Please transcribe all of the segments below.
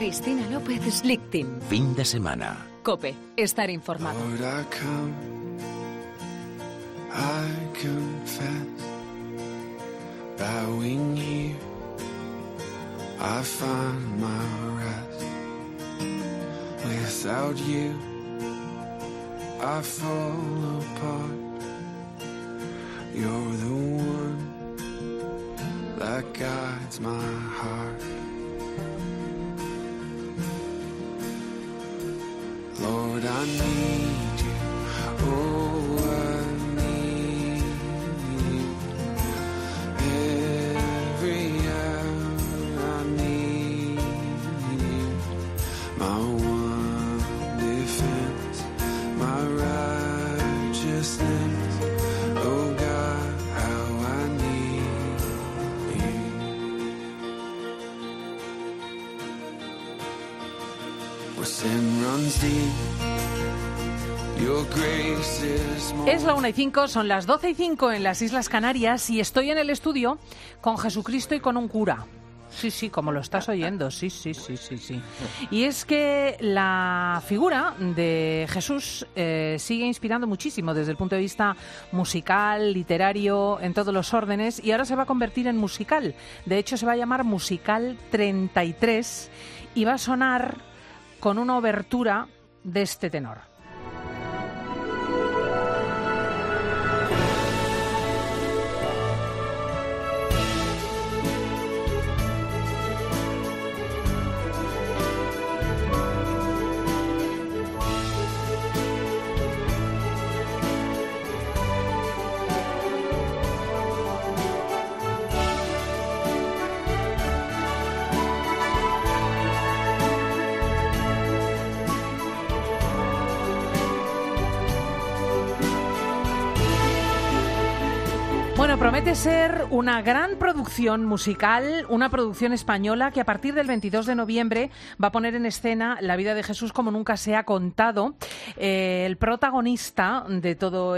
Cristina López Slichting. Fin de semana. COPE. Estar informado. Lord, I confess, bowing here, I find my rest. Without you, I fall apart. You're the one that guides my heart. Lord, I need you. Oh, I need you. Every hour I need you. My one defense, my righteousness. Oh God, how I need you. Where sin runs deep. Es la 1:05, son las 12:05 en las Islas Canarias y estoy en el estudio con Jesucristo y con un cura. Sí, como lo estás oyendo, sí. Y es que la figura de Jesús sigue inspirando muchísimo desde el punto de vista musical, literario, en todos los órdenes, y ahora se va a convertir en musical. De hecho, se va a llamar Musical 33 y va a sonar con una obertura de este tenor. Bueno, promete ser una gran producción musical, una producción española que a partir del 22 de noviembre va a poner en escena la vida de Jesús como nunca se ha contado. El protagonista de todo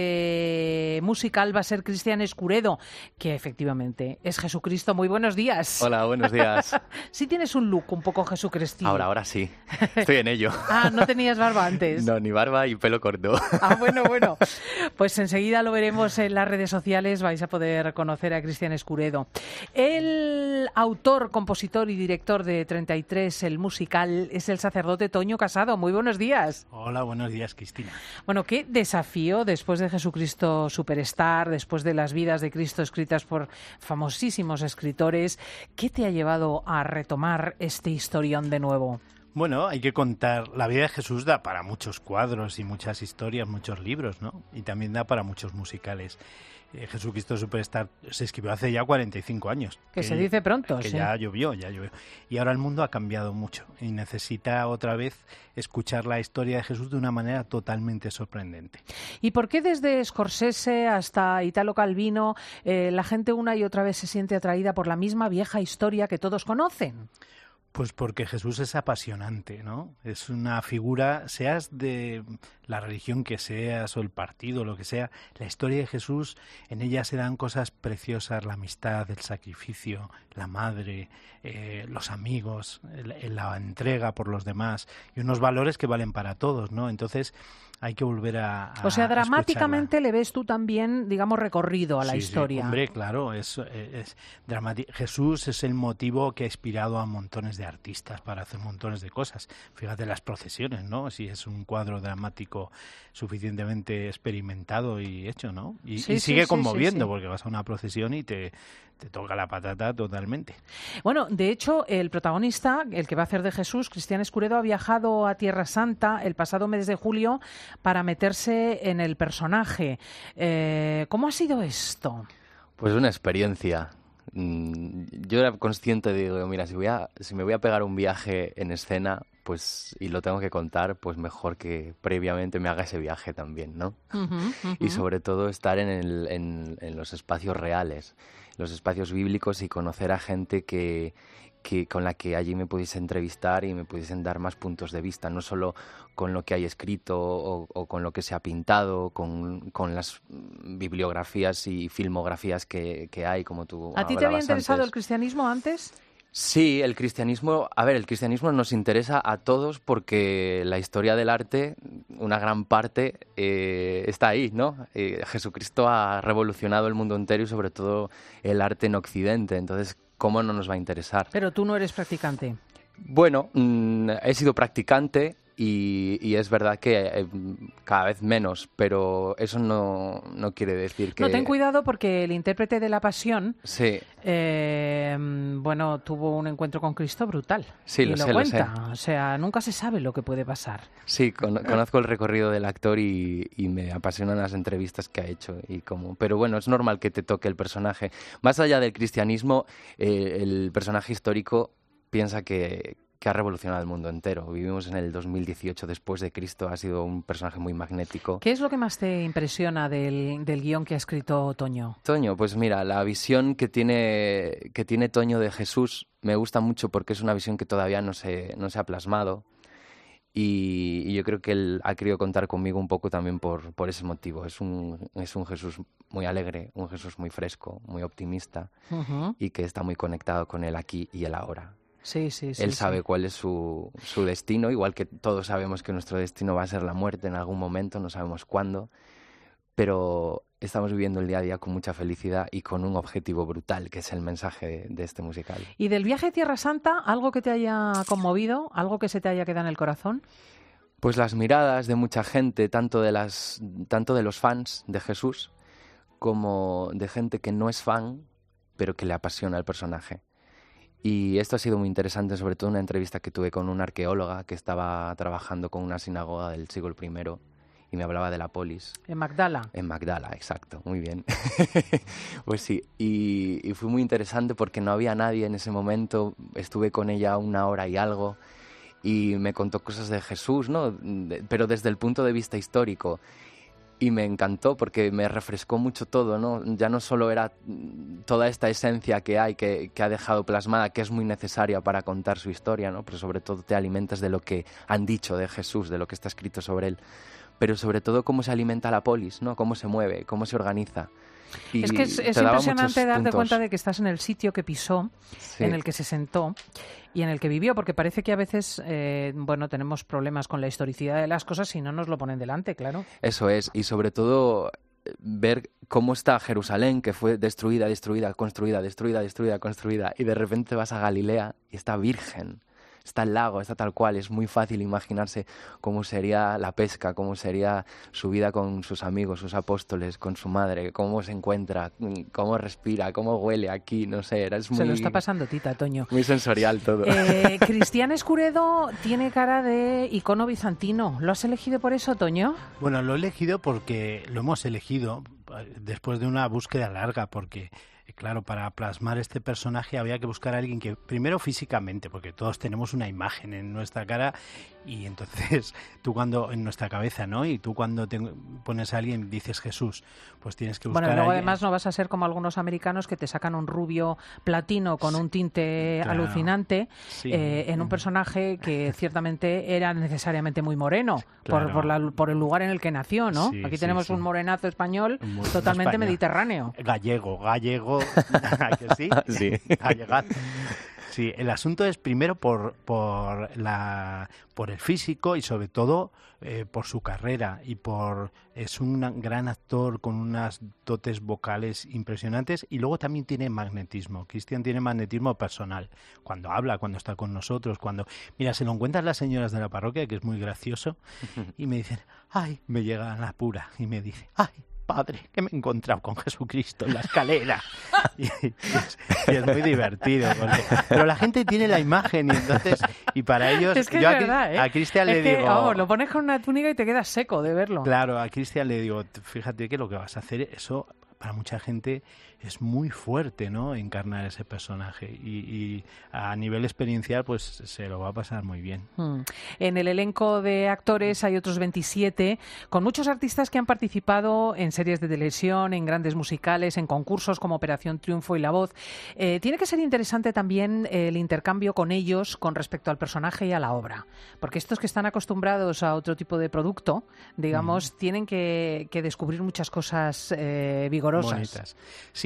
este musical va a ser Cristian Escuredo, que efectivamente es Jesucristo. Muy buenos días. Hola, buenos días. Sí tienes un look un poco jesucristino. Ahora sí, estoy en ello. ¿No tenías barba antes? No, ni barba y pelo corto. Bueno. Pues enseguida lo veremos en las redes sociales, vais a poder conocer a Cristian Escuredo. El autor, compositor y director de 33, el musical, es el sacerdote Toño Casado. Muy buenos días. Hola, buenos días, Cristina. Bueno, qué desafío después de Jesucristo Superstar, después de las vidas de Cristo escritas por famosísimos escritores. ¿Qué te ha llevado a retomar este historión de nuevo? Bueno, hay que contar, la vida de Jesús da para muchos cuadros y muchas historias, muchos libros, ¿no? Y también da para muchos musicales. Jesucristo Superstar se escribió hace ya 45 años. Que se dice pronto, que sí. Ya llovió. Y ahora el mundo ha cambiado mucho y necesita otra vez escuchar la historia de Jesús de una manera totalmente sorprendente. ¿Y por qué desde Scorsese hasta Italo Calvino la gente una y otra vez se siente atraída por la misma vieja historia que todos conocen? Pues porque Jesús es apasionante, ¿no? Es una figura, seas de la religión que seas o el partido, lo que sea, la historia de Jesús, en ella se dan cosas preciosas, la amistad, el sacrificio, la madre, los amigos, la entrega por los demás y unos valores que valen para todos, ¿no? Entonces hay que volver a O sea, dramáticamente escucharla. le ves tú también, digamos, recorrido a la historia. Sí, hombre, claro, es dramático. Jesús es el motivo que ha inspirado a montones de artistas para hacer montones de cosas. Fíjate las procesiones, ¿no? Si es un cuadro dramático suficientemente experimentado y hecho, ¿no? Y sigue conmoviendo porque vas a una procesión y te toca la patata totalmente. Bueno, de hecho, el protagonista, el que va a hacer de Jesús, Cristian Escuredo, ha viajado a Tierra Santa el pasado mes de julio para meterse en el personaje. ¿Cómo ha sido esto? Pues una experiencia. Yo era consciente de, digo, mira, si me voy a pegar un viaje en escena, pues y lo tengo que contar, pues mejor que previamente me haga ese viaje también, ¿no? Y sobre todo estar en los espacios reales, los espacios bíblicos y conocer a gente que con la que allí me pudiese entrevistar y me pudiesen dar más puntos de vista, no solo con lo que hay escrito o con lo que se ha pintado, con las bibliografías y filmografías que hay, como tú ¿A ti te había hablabas interesado antes. el cristianismo antes? Sí, el cristianismo nos interesa a todos porque la historia del arte, una gran parte, está ahí, ¿no? Jesucristo ha revolucionado el mundo entero y sobre todo el arte en Occidente, entonces, ¿cómo no nos va a interesar? Pero tú no eres practicante. Bueno, he sido practicante y es verdad que cada vez menos, pero eso no quiere decir que... No, ten cuidado porque el intérprete de La Pasión, Sí. bueno, tuvo un encuentro con Cristo brutal. Sí, y lo sé, cuenta. lo sé. O sea, nunca se sabe lo que puede pasar. Sí, conozco el recorrido del actor y me apasionan las entrevistas que ha hecho. Pero bueno, es normal que te toque el personaje. Más allá del cristianismo, el personaje histórico piensa que ha revolucionado el mundo entero. Vivimos en el 2018 después de Cristo, ha sido un personaje muy magnético. ¿Qué es lo que más te impresiona del guión que ha escrito Toño? Toño, pues mira, la visión que tiene Toño de Jesús me gusta mucho porque es una visión que todavía no se ha plasmado y yo creo que él ha querido contar conmigo un poco también por ese motivo. Es un Jesús muy alegre, un Jesús muy fresco, muy optimista y que está muy conectado con el aquí y el ahora. Sí. Él sabe cuál es su destino, igual que todos sabemos que nuestro destino va a ser la muerte en algún momento, no sabemos cuándo, pero estamos viviendo el día a día con mucha felicidad y con un objetivo brutal, que es el mensaje de este musical. ¿Y del viaje a Tierra Santa, algo que te haya conmovido, algo que se te haya quedado en el corazón? Pues las miradas de mucha gente, tanto de los fans de Jesús como de gente que no es fan, pero que le apasiona el personaje. Y esto ha sido muy interesante, sobre todo una entrevista que tuve con una arqueóloga que estaba trabajando con una sinagoga del siglo I y me hablaba de la polis. En Magdala. En Magdala, exacto, muy bien. Pues sí, y fue muy interesante porque no había nadie en ese momento, estuve con ella 1 hora y algo y me contó cosas de Jesús, ¿no? Pero desde el punto de vista histórico. Y me encantó porque me refrescó mucho todo, ¿no? Ya no solo era toda esta esencia que hay, que ha dejado plasmada, que es muy necesaria para contar su historia, ¿no? Pero sobre todo te alimentas de lo que han dicho de Jesús, de lo que está escrito sobre él. Pero sobre todo cómo se alimenta la polis, ¿no? Cómo se mueve, cómo se organiza. Y es que es impresionante darte cuenta de que estás en el sitio que pisó, sí, en el que se sentó y en el que vivió, porque parece que a veces, tenemos problemas con la historicidad de las cosas y no nos lo ponen delante, claro. Eso es, y sobre todo ver cómo está Jerusalén, que fue destruida, construida, y de repente vas a Galilea y está virgen. Está el lago, está tal cual, es muy fácil imaginarse cómo sería la pesca, cómo sería su vida con sus amigos, sus apóstoles, con su madre, cómo se encuentra, cómo respira, cómo huele aquí, no sé, Se lo está pasando Tita, Toño. Muy sensorial todo. Cristian Escuredo tiene cara de icono bizantino. ¿Lo has elegido por eso, Toño? Bueno, lo he elegido porque lo hemos elegido después de una búsqueda larga, porque... Claro, para plasmar este personaje había que buscar a alguien que, primero físicamente, porque todos tenemos una imagen en nuestra cara y entonces tú cuando, en nuestra cabeza, ¿no? Y tú cuando te pones a alguien dices Jesús, pues tienes que buscar a alguien. Bueno, luego además no vas a ser como algunos americanos que te sacan un rubio platino con un tinte alucinante, sí, en un personaje que ciertamente era necesariamente muy moreno, claro, por el lugar en el que nació, ¿no? Sí, aquí tenemos un morenazo español totalmente mediterráneo. Gallego, ¿que sí? Sí. Sí, el asunto es primero por el físico y sobre todo por su carrera es un gran actor con unas dotes vocales impresionantes y luego también tiene magnetismo. Cristian tiene magnetismo personal cuando habla, cuando está con nosotros, mira, se lo encuentran las señoras de la parroquia, que es muy gracioso, y me dicen, ay, me llega a la pura y me dice, ay, padre, que me he encontrado con Jesucristo en la escalera. Y es muy divertido. Pero la gente tiene la imagen y entonces, y para ellos, es que yo a Cristian le digo... Vamos, lo pones con una túnica y te quedas seco de verlo. Claro, a Cristian le digo, fíjate que lo que vas a hacer, eso para mucha gente es muy fuerte, ¿no? Encarnar ese personaje y a nivel experiencial pues se lo va a pasar muy bien. En el elenco de actores hay otros 27, con muchos artistas que han participado en series de televisión, en grandes musicales, en concursos como Operación Triunfo y La Voz. Tiene que ser interesante también el intercambio con ellos con respecto al personaje y a la obra, porque estos que están acostumbrados a otro tipo de producto, digamos, tienen que descubrir muchas cosas vigorosas. Bonitas. Sí,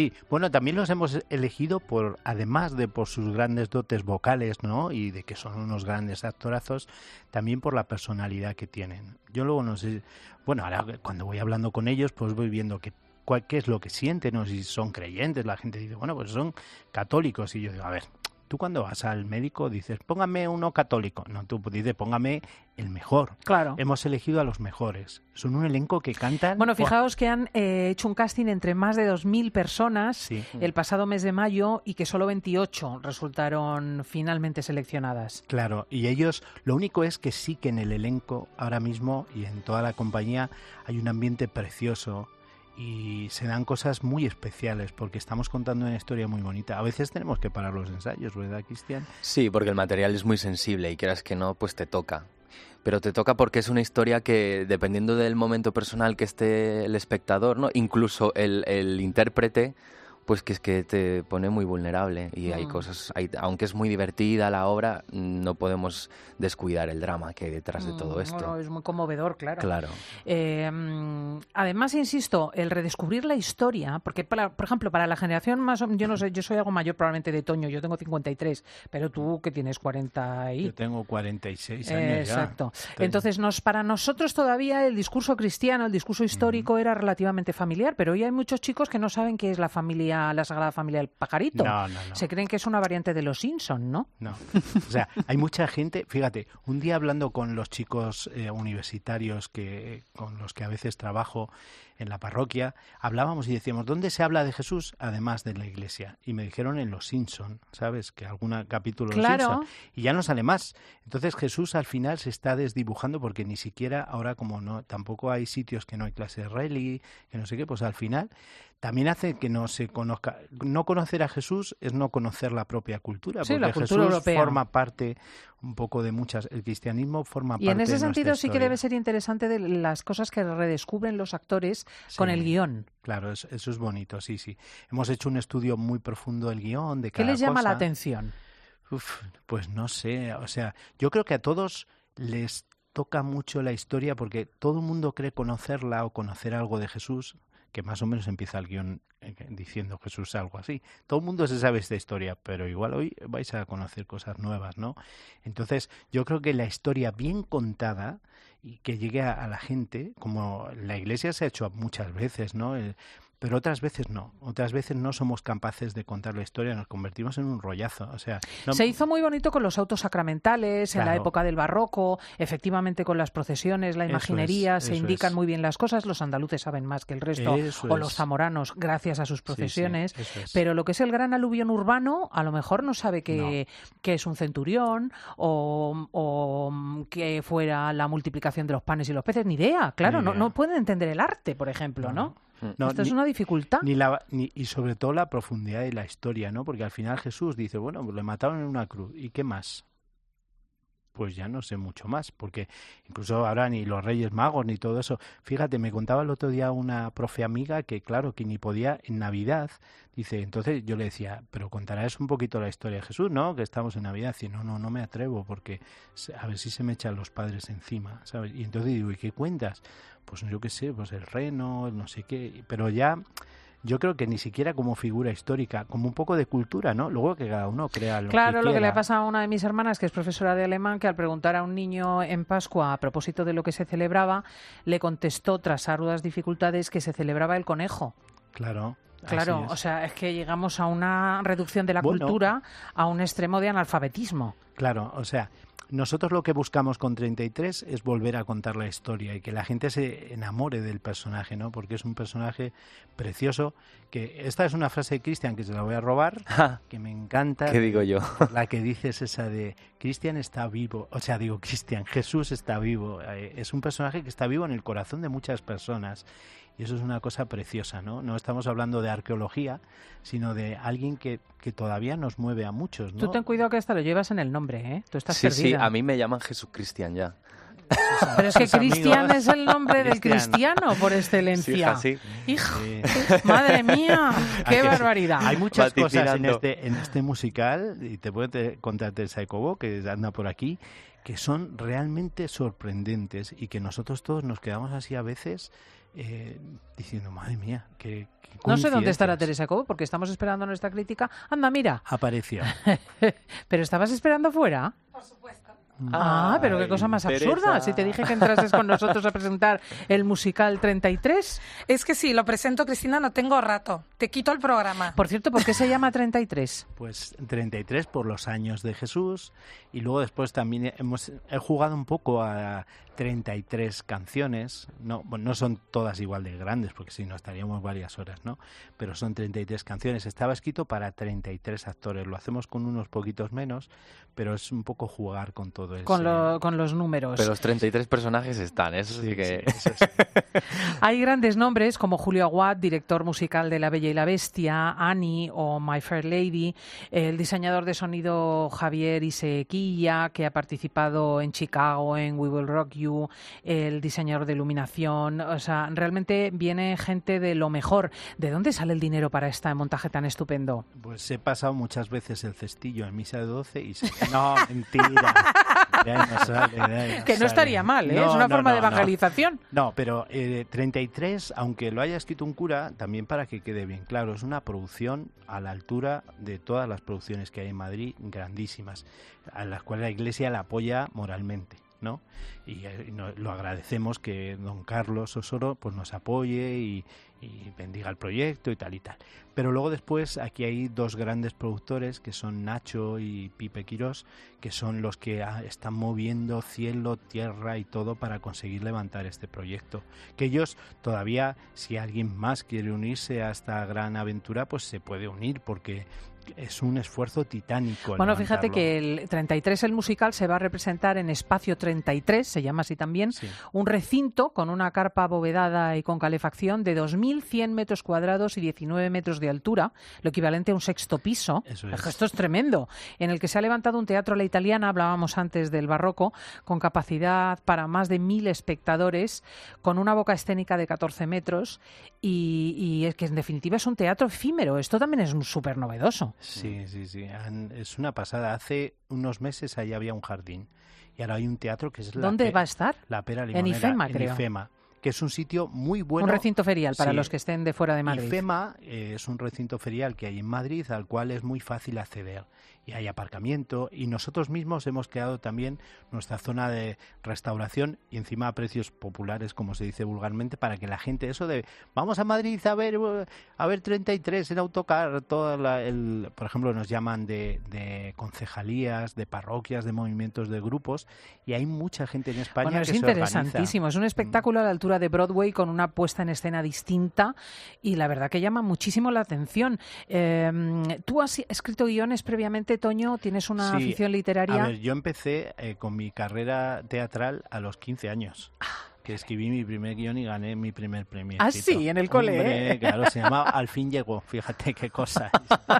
Sí, bueno, también los hemos elegido además de por sus grandes dotes vocales, ¿no? Y de que son unos grandes actorazos, también por la personalidad que tienen. Yo luego no sé, bueno, ahora cuando voy hablando con ellos, pues voy viendo qué es lo que sienten, o si son creyentes. La gente dice, bueno, pues son católicos. Y yo digo, a ver, tú cuando vas al médico dices, póngame uno católico. No, tú dices, póngame el mejor. Claro. Hemos elegido a los mejores. Son un elenco que cantan... Bueno, fijaos que han hecho un casting entre más de 2.000 personas Sí. el pasado mes de mayo y que solo 28 resultaron finalmente seleccionadas. Claro, y ellos, lo único es que sí que en el elenco ahora mismo y en toda la compañía hay un ambiente precioso y se dan cosas muy especiales porque estamos contando una historia muy bonita. A veces tenemos que parar los ensayos, ¿verdad, Cristian? Sí, porque el material es muy sensible y quieras que no, pues te toca. Pero te toca porque es una historia que, dependiendo del momento personal que esté el espectador, ¿no? Incluso el intérprete, pues que es que te pone muy vulnerable. Y hay cosas, aunque es muy divertida la obra, no podemos descuidar el drama que hay detrás de todo esto. Bueno, es muy conmovedor, claro. Claro. Además, insisto, el redescubrir la historia, porque, por ejemplo, para la generación más... Yo no sé, yo soy algo mayor probablemente de Toño, yo tengo 53, pero tú que tienes 40 y... Yo tengo 46 años ya. Exacto. Entonces, para nosotros todavía el discurso cristiano, el discurso histórico era relativamente familiar, pero hoy hay muchos chicos que no saben qué es la Sagrada Familia del Pajarito. No. Se creen que es una variante de los Simpson, ¿no? No. O sea, hay mucha gente... Fíjate, un día hablando con los chicos universitarios con los que a veces trabajo en la parroquia, hablábamos y decíamos, ¿dónde se habla de Jesús? Además de la iglesia. Y me dijeron en Los Simpson, ¿sabes? Que algún capítulo de Los Simpson. Y ya no sale más. Entonces Jesús al final se está desdibujando porque ni siquiera ahora como no, tampoco hay sitios que no hay clase de rally, que no sé qué, pues al final también hace que no se conozca. No conocer a Jesús es no conocer la propia cultura, sí, porque la cultura Jesús europea forma parte un poco de muchas... El cristianismo forma parte de Y en ese nuestra sentido sí que historia. debe ser interesante de las cosas que redescubren los actores con Sí. el guión. Claro, eso es bonito, sí. Hemos hecho un estudio muy profundo del guión, de ¿Qué cada les llama la cosa. atención? Pues no sé, o sea, yo creo que a todos les toca mucho la historia porque todo el mundo cree conocerla o conocer algo de Jesús, que más o menos empieza el guión diciendo Jesús algo así. Todo el mundo se sabe esta historia, pero igual hoy vais a conocer cosas nuevas, ¿no? Entonces, yo creo que la historia bien contada y que llegue a la gente, como la Iglesia se ha hecho muchas veces, ¿no? Pero otras veces no. Otras veces no somos capaces de contar la historia, nos convertimos en un rollazo. O sea, no... Se hizo muy bonito con los autos sacramentales, en la Claro. época del barroco, efectivamente con las procesiones, la imaginería, se eso indican es. muy bien las cosas. Los andaluces saben más que el resto, Eso o es. los zamoranos, gracias a sus procesiones. Sí, eso es. Pero lo que es el gran aluvión urbano, a lo mejor no sabe que es un centurión o que fuera la multiplicación de los panes y los peces. Ni idea, claro, Ni idea. no pueden entender el arte, por ejemplo, ¿no? No, Esto es una dificultad. Y sobre todo la profundidad de la historia, ¿no? Porque al final Jesús dice, bueno, pues le mataron en una cruz. ¿Y qué más? Pues ya no sé mucho más, porque incluso ahora ni los Reyes Magos ni todo eso. Fíjate, me contaba el otro día una profe amiga que, claro, que ni podía en Navidad. Dice, entonces yo le decía, pero contarás un poquito la historia de Jesús, ¿no? Que estamos en Navidad. Y no me atrevo porque a ver si se me echan los padres encima, ¿sabes? Y entonces digo, ¿y qué cuentas? Pues yo qué sé, pues el reno, el no sé qué. Pero ya... Yo creo que ni siquiera como figura histórica, como un poco de cultura, ¿no? Luego que cada uno crea lo que quiera. Claro, lo que le pasa a una de mis hermanas, que es profesora de alemán, que al preguntar a un niño en Pascua a propósito de lo que se celebraba, le contestó, tras arduas dificultades, que se celebraba el conejo. Claro. Claro, o sea, es que llegamos a una reducción de la cultura a un extremo de analfabetismo. Claro, o sea, nosotros lo que buscamos con 33 es volver a contar la historia y que la gente se enamore del personaje, ¿no? Porque es un personaje precioso, que esta es una frase de Cristian que se la voy a robar, que me encanta. ¿Qué digo yo? La que dices esa de Cristian está vivo, o sea, digo Cristian, Jesús está vivo. Es un personaje que está vivo en el corazón de muchas personas. Y eso es una cosa preciosa, ¿no? No estamos hablando de arqueología, sino de alguien que todavía nos mueve a muchos, ¿no? Tú ten cuidado que hasta lo llevas en el nombre, ¿eh? Tú estás Sí, perdida. a mí me llaman Jesús Cristian ya. Pero es que Sus Cristian amigos. es el nombre del Cristian. cristiano por excelencia. Sí, Hijo, Sí. madre mía, qué Hay que- barbaridad. Hay muchas cosas Vaticinando. en este musical, y te puede contar Teresa Cobo, que anda por aquí, que son realmente sorprendentes y que nosotros todos nos quedamos así a veces diciendo, madre mía, qué No sé dónde estará coincidencias. Teresa Cobo, porque estamos esperando nuestra crítica. Anda, mira. Apareció. ¿Pero estabas esperando fuera? Pero qué cosa más absurda. Teresa. Si te dije que entrases con nosotros a presentar el musical 33. Es que sí, lo presento, Cristina, no tengo rato. Te quito el programa. Por cierto, ¿por qué se llama 33? Pues 33 por los años de Jesús, y luego después también he jugado un poco a 33 canciones. No son todas igual de grandes, porque si no estaríamos varias horas, ¿no? Pero son 33 canciones. Estaba escrito para 33 actores. Lo hacemos con unos poquitos menos, pero es un poco jugar con todo eso. Con los números. Pero los 33 personajes están, eso sí que... Eso sí. Hay grandes nombres como Julio Aguad, director musical de La Bella y la Bestia, Annie o My Fair Lady, el diseñador de sonido Javier Isequilla, que ha participado en Chicago, en We Will Rock You, el diseñador de iluminación. O sea, realmente viene gente de lo mejor. ¿De dónde sale el dinero para este montaje tan estupendo? Pues he pasado muchas veces el cestillo en misa de 12 y... No, mentira. De ahí no sale, de ahí no Que no sale. estaría mal, ¿eh? No, Es una no, forma de no, no. evangelización. No, pero 33, aunque lo haya escrito un cura, también para que quede bien claro, es una producción a la altura de todas las producciones que hay en Madrid, grandísimas, a las cuales la Iglesia la apoya moralmente, ¿no? Y lo agradecemos que don Carlos Osoro pues nos apoye y bendiga el proyecto y tal y tal. Pero luego después aquí hay dos grandes productores que son Nacho y Pipe Quirós, que son los que están moviendo cielo, tierra y todo para conseguir levantar este proyecto. Que ellos todavía, si alguien más quiere unirse a esta gran aventura, pues se puede unir, porque es un esfuerzo titánico. Bueno, fíjate levantarlo. que el 33, el musical, se va a representar en Espacio 33, se llama así también, Sí. un recinto con una carpa abovedada y con calefacción de 2.100 metros cuadrados y 19 metros de altura, lo equivalente a un sexto piso. Eso es. Esto es tremendo. En el que se ha levantado un teatro a la italiana, hablábamos antes del barroco, con capacidad para más de 1.000 espectadores, con una boca escénica de 14 metros y es que en definitiva es un teatro efímero. Esto también es súper novedoso. Sí. Es una pasada. Hace unos meses ahí había un jardín y ahora hay un teatro que es ¿Dónde va a estar? La Pera En Limonera. IFEMA, creo. IFEMA, que es un sitio muy bueno. Un recinto ferial para Sí. los que estén de fuera de Madrid. IFEMA es un recinto ferial que hay en Madrid al cual es muy fácil acceder y hay aparcamiento, y nosotros mismos hemos creado también nuestra zona de restauración y encima a precios populares, como se dice vulgarmente, para que la gente, eso de vamos a Madrid a ver 33 en autocar, por ejemplo, nos llaman de concejalías, de parroquias, de movimientos, de grupos, y hay mucha gente en España Bueno, que es se organiza. interesantísimo. Es un espectáculo a la altura de Broadway con una puesta en escena distinta y la verdad que llama muchísimo la atención. ¿Tú has escrito guiones previamente, Toño? ¿Tienes una Sí, afición literaria? A ver, yo empecé con mi carrera teatral a los 15 años. Que escribí mi primer guión y gané mi primer premio. Ah, escrito. sí, en el cole, Hombre, ¿eh? claro, se llamaba Al fin llegó, fíjate qué cosa.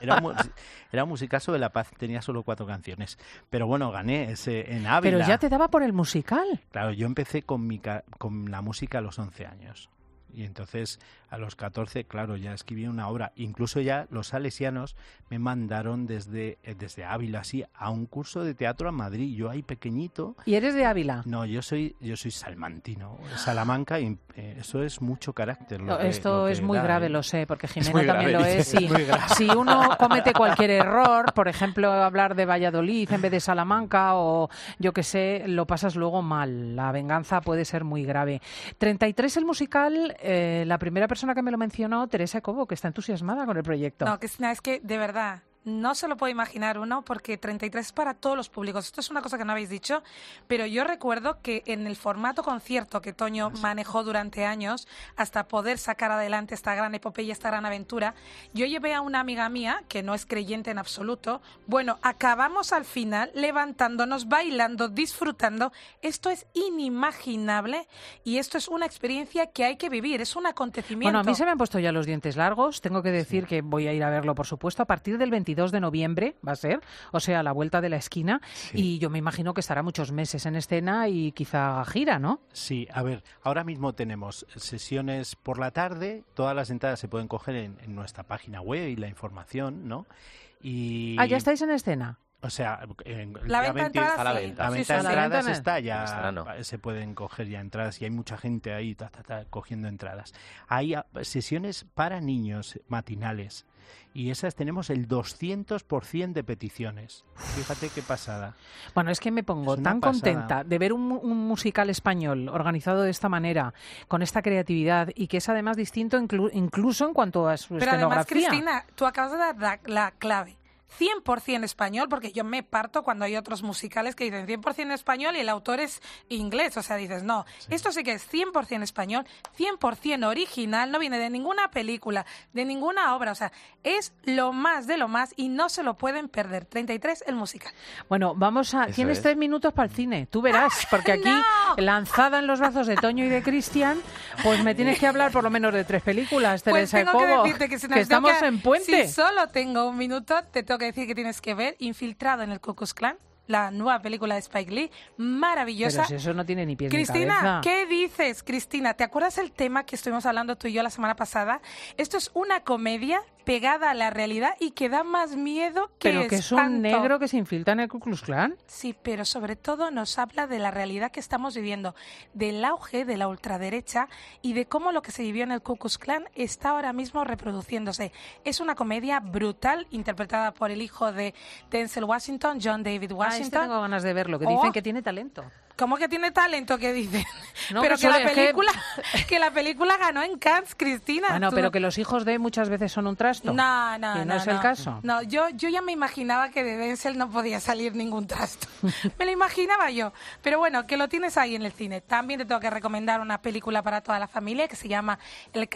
Era un musicazo de La Paz, tenía solo 4 canciones. Pero bueno, gané ese en Ávila. Pero ya te daba por el musical. Claro, yo empecé con la música a los 11 años. Y entonces a los 14, claro, ya escribí una obra. Incluso ya los salesianos me mandaron desde Ávila, así, a un curso de teatro a Madrid. Yo ahí pequeñito. ¿Y eres de Ávila? No, yo soy salmantino, Salamanca, y eso es mucho carácter. Esto es muy grave, lo sé, porque Jimeno también lo grave, es. dice. Si uno comete cualquier error, por ejemplo, hablar de Valladolid en vez de Salamanca o yo que sé, lo pasas luego mal. La venganza puede ser muy grave. 33 el musical, la primera persona que me lo mencionó, Teresa Cobo, que está entusiasmada con el proyecto. No, Cristina, es que de verdad no se lo puede imaginar uno, porque 33 es para todos los públicos. Esto es una cosa que no habéis dicho, pero yo recuerdo que en el formato concierto que Toño manejó durante años, hasta poder sacar adelante esta gran epopeya, esta gran aventura, yo llevé a una amiga mía, que no es creyente en absoluto. Bueno, acabamos al final levantándonos, bailando, disfrutando. Esto es inimaginable y esto es una experiencia que hay que vivir, es un acontecimiento. Bueno, a mí se me han puesto ya los dientes largos. Tengo que decir que voy a ir a verlo, por supuesto, a partir del 22 de noviembre va a ser, o sea, a la vuelta de la esquina. Sí. Y yo me imagino que estará muchos meses en escena y quizá gira, ¿no? Sí, a ver, ahora mismo tenemos sesiones por la tarde, todas las entradas se pueden coger en nuestra página web y la información, ¿no? Y Ah, ¿ya estáis en escena? O sea, La venta de entradas a la sí. venta. La Sí, venta de sí, sí. entradas sí. está ya, Estará, no. se pueden coger ya entradas y hay mucha gente ahí cogiendo entradas. Hay sesiones para niños matinales y esas tenemos el 200% de peticiones. Fíjate qué pasada. Bueno, es que me pongo Es una tan pasada. contenta de ver un musical español organizado de esta manera, con esta creatividad y que es además distinto incluso en cuanto a su Pero además, escenografía. Cristina, tú acabas de dar la clave. 100% español, porque yo me parto cuando hay otros musicales que dicen 100% español y el autor es inglés. O sea, dices, no, esto sí que es 100% español, 100% original, no viene de ninguna película, de ninguna obra. O sea, es lo más de lo más y no se lo pueden perder. 33, el musical. Bueno, vamos a... Eso Tienes es. 3 minutos para el cine, tú verás, porque aquí, ¡No! lanzada en los brazos de Toño y de Cristian, pues me tienes que hablar por lo menos de 3 películas, Pues Teresa tengo que Cobo, decirte que, si que estamos en puente. Si solo tengo un minuto, te tengo que decir que tienes que ver Infiltrado en el Ku Klux Klan, la nueva película de Spike Lee, maravillosa. Pero si eso no tiene ni pies ni Cristina, cabeza. ¿qué dices, Cristina? ¿Te acuerdas el tema que estuvimos hablando tú y yo la semana pasada? Esto es una comedia pegada a la realidad y que da más miedo que Pero que es un espanto. negro que se infiltra en el Ku Klux Klan. Sí, pero sobre todo nos habla de la realidad que estamos viviendo, del auge de la ultraderecha y de cómo lo que se vivió en el Ku Klux Klan está ahora mismo reproduciéndose. Es una comedia brutal, interpretada por el hijo de Denzel Washington, John David Washington. tengo ganas de verlo, que Oh. dicen que tiene talento. ¿Cómo que tiene talento? ¿Qué dicen? No, pero que que la suele- es que- película, que la película ganó en Cannes, Cristina. Bueno, Tú pero no- que los hijos de muchas veces son un trasto. No, Que no es el caso. No, yo ya me imaginaba que de Denzel no podía salir ningún trasto. Me lo imaginaba yo. Pero bueno, que lo tienes ahí en el cine. También te tengo que recomendar una película para toda la familia que se llama El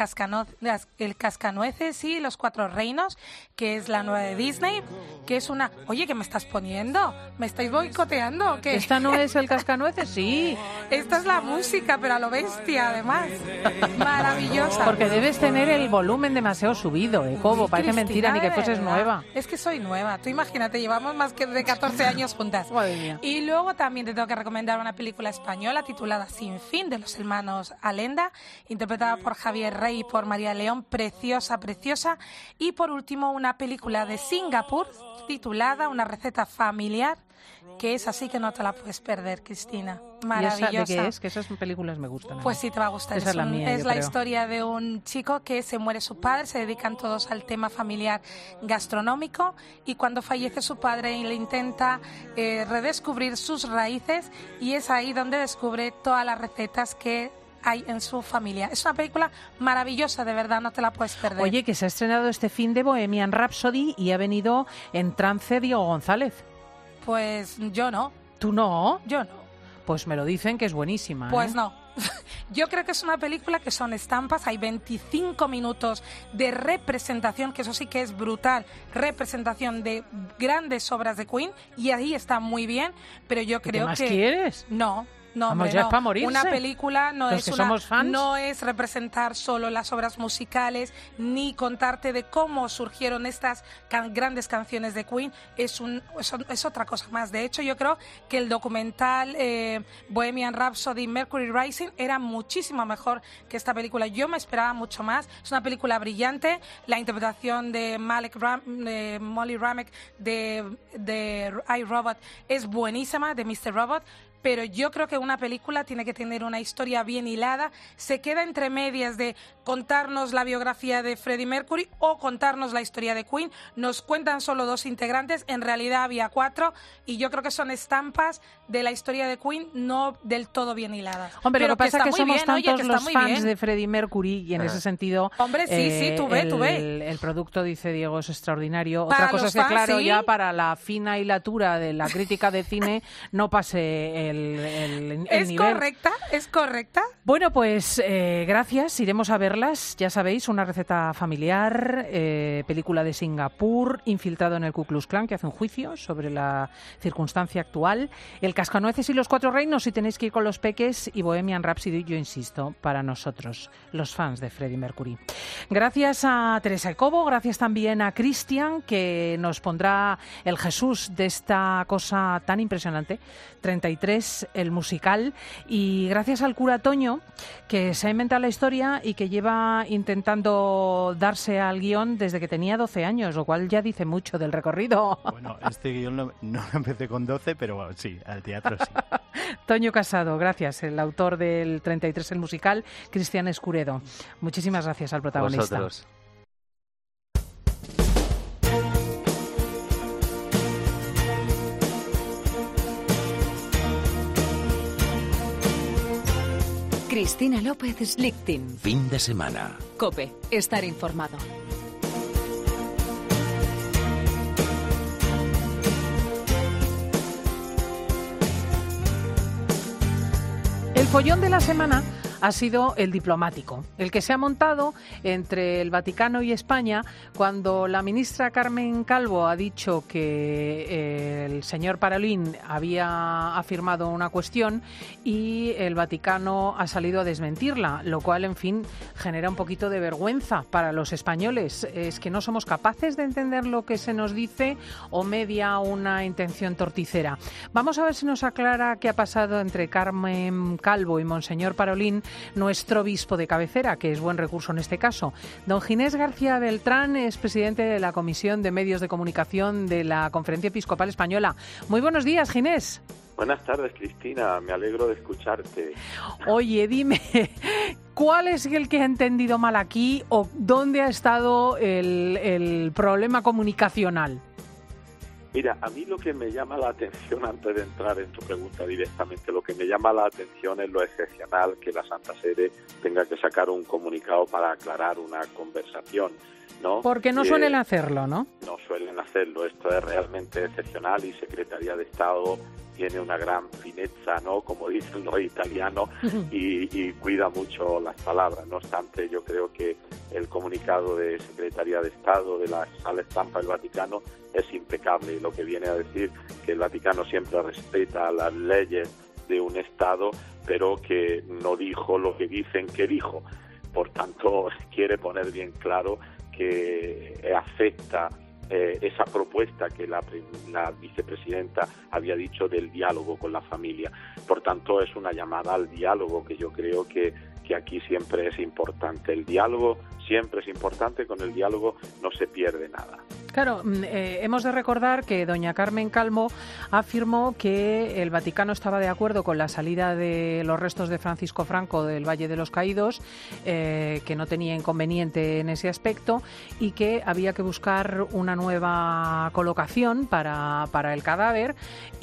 Cascanueces y los Cuatro Reinos, que es la nueva de Disney, que es una... Oye, ¿qué me estás poniendo? ¿Me estáis boicoteando o qué? ¿Esta no es el cascanueces? Sí. Esta es la música, pero a lo bestia, además. Maravillosa. Porque debes tener el volumen demasiado subido, Cobo. Parece Cristina, mentira ni que de fueses verdad. nueva. Es que soy nueva. Tú imagínate, llevamos más que de 14 años juntas. Madre mía. Y luego también te tengo que recomendar una película española titulada Sin fin, de los hermanos Alenda, interpretada por Javier Rey y por María León. Preciosa, preciosa. Y por último, una película de Singapur titulada Una receta familiar, que es así que no te la puedes perder, Cristina. ¿Y Maravillosa. esa de qué es? Que esas películas me gustan. a mí. Pues sí, te va a gustar. Esa es la mía, es yo la creo. historia de un chico que se muere su padre, se dedican todos al tema familiar gastronómico y cuando fallece su padre le intenta redescubrir sus raíces y es ahí donde descubre todas las recetas que hay en su familia. Es una película maravillosa, de verdad, no te la puedes perder. Oye, que se ha estrenado este fin de Bohemian Rhapsody y ha venido en trance Diego González. Pues yo no, ¿Tú no? yo no. Pues me lo dicen que es buenísima. Pues ¿eh? no. Yo creo que es una película que son estampas, hay 25 minutos de representación, que eso sí que es brutal, representación de grandes obras de Queen, y ahí está muy bien, pero yo ¿Qué creo más que... quieres? No. No, Vamos, hombre, ya no. es pa' morirse. Una película no Los es que una, somos fans. no es representar solo las obras musicales ni contarte de cómo surgieron estas grandes canciones de Queen. Es otra cosa más. De hecho, yo creo que el documental Bohemian Rhapsody, Mercury Rising era muchísimo mejor que esta película. Yo me esperaba mucho más. Es una película brillante. La interpretación de Molly Ramek de iRobot es buenísima, de Mr. Robot. Pero yo creo que una película tiene que tener una historia bien hilada. Se queda entre medias de contarnos la biografía de Freddie Mercury o contarnos la historia de Queen. Nos cuentan solo 2 integrantes, en realidad había 4, y yo creo que son estampas de la historia de Queen no del todo bien hiladas. Hombre, pero lo que pasa es que está muy somos bien, oye, tantos que está los muy fans bien. de Freddie Mercury y en ese sentido... Hombre, sí, tú ve. El producto, dice Diego, es extraordinario. Para Otra cosa los es que, fans, claro, sí. ya para la fina hilatura de la crítica de cine no pase el ¿Es nivel. correcta? ¿Es correcta? Bueno, pues gracias, iremos a verlas. Ya sabéis, Una receta familiar, película de Singapur, Infiltrado en el Ku Klux Klan, que hace un juicio sobre la circunstancia actual. El Cascanueces y los Cuatro Reinos, si tenéis que ir con los peques, y Bohemian Rhapsody, yo insisto, para nosotros, los fans de Freddie Mercury. Gracias a Teresa Cobo, gracias también a Cristian, que nos pondrá el Jesús de esta cosa tan impresionante. 33 33, el musical, y gracias al cura Toño, que se ha inventado la historia y que lleva intentando darse al guión desde que tenía 12 años, lo cual ya dice mucho del recorrido. Bueno, este guión no lo empecé con 12, pero sí, al teatro sí. Toño Casado, gracias, el autor del 33, el musical, Cristian Escuredo. Muchísimas gracias al protagonista. Vosotros. Cristina López Slichting. Fin de semana. COPE. Estar informado. El follón de la semana ha sido el diplomático, el que se ha montado entre el Vaticano y España cuando la ministra Carmen Calvo ha dicho que el señor Parolin había afirmado una cuestión y el Vaticano ha salido a desmentirla, lo cual, en fin, genera un poquito de vergüenza para los españoles. ¿Es que no somos capaces de entender lo que se nos dice o media una intención torticera? Vamos a ver si nos aclara qué ha pasado entre Carmen Calvo y Monseñor Parolin, nuestro obispo de cabecera, que es buen recurso en este caso. Don Ginés García Beltrán es presidente de la Comisión de Medios de Comunicación de la Conferencia Episcopal Española. Muy buenos días, Ginés. Buenas tardes, Cristina. Me alegro de escucharte. Oye, dime, ¿cuál es el que ha entendido mal aquí o dónde ha estado el problema comunicacional? Mira, a mí lo que me llama la atención, antes de entrar en tu pregunta directamente, lo que me llama la atención es lo excepcional que la Santa Sede tenga que sacar un comunicado para aclarar una conversación, ¿no? Porque no suelen hacerlo, ¿no? No suelen hacerlo. Esto es realmente excepcional y Secretaría de Estado tiene una gran finezza, ¿no? Como dicen los italianos, y cuida mucho las palabras. No obstante, yo creo que el comunicado de Secretaría de Estado de la Sala Estampa del Vaticano es impecable, lo que viene a decir que el Vaticano siempre respeta las leyes de un Estado, pero que no dijo lo que dicen que dijo. Por tanto, quiere poner bien claro que acepta esa propuesta que la vicepresidenta había dicho del diálogo con la familia. Por tanto, es una llamada al diálogo que yo creo que aquí siempre es importante. El diálogo siempre es importante, con el diálogo no se pierde nada. Claro, hemos de recordar que doña Carmen Calvo afirmó que el Vaticano estaba de acuerdo con la salida de los restos de Francisco Franco del Valle de los Caídos, que no tenía inconveniente en ese aspecto y que había que buscar una nueva colocación para el cadáver